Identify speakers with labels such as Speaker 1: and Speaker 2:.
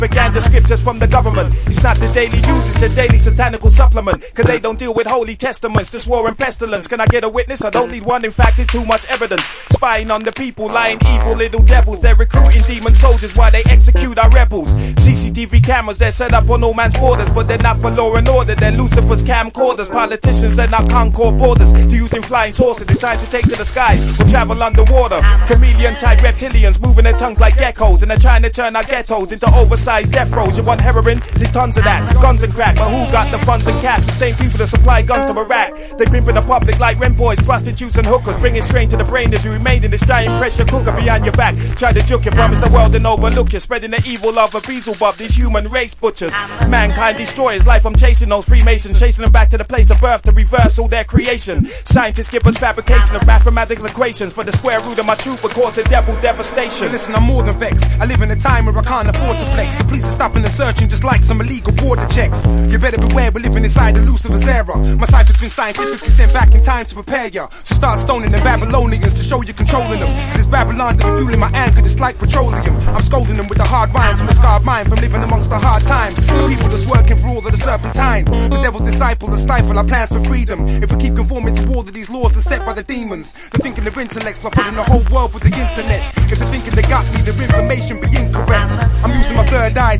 Speaker 1: propaganda scriptures from the government. It's not the daily news, it's a daily satanical supplement. Cause they don't deal with holy testaments, this war and pestilence. Can I get a witness? I don't need one, in fact there's too much evidence. Spying on the people, lying evil little devils. They're recruiting demon soldiers while they execute our rebels. CCTV cameras, they're set up on all man's borders, but they're not for law and order. They're Lucifer's camcorders. Politicians, they're not concord borders. They're using flying saucers, designed to take to the skies or travel underwater. Chameleon type reptilians moving their tongues like geckos, and they're trying to turn our ghettos into oversized death rows. You want heroin? There's tons of that. Guns and crack, but who got the funds and cash? The same people that supply guns to Iraq. They pimping the public like rent boys, prostitutes and hookers. Bring it straight to the brain as you remain in this giant pressure cooker behind your back. Try to juke you, promise the world and overlook you. Spreading the evil of a Beelzebub, these human race butchers. Mankind destroyers, life I'm chasing those Freemasons. Chasing them back to the place of birth to reverse all their creation. Scientists give us fabrication of mathematical equations, but the square root of my truth would cause a devil devastation.
Speaker 2: But listen, I'm more than vexed. I live in a time where I can't afford to flex. The police are stopping and searching just like some illegal border checks. You better beware, we're living inside the Lucifer's era. My cipher's been scientifically sent back in time to prepare ya. So start stoning them Babylonians to show you're controlling them. Cause it's Babylon that be fueling my anger just like petroleum. I'm scolding them with the hard rhymes from a scarred mind from living amongst the hard times. The people that's working for all of the serpentine. The devil's disciple that stifle our plans for freedom. If we keep conforming to all of these laws that's set by the demons. They're thinking their intellects by putting the whole world with the internet. If they're thinking they got me, their information be incorrect. I'm using my third eye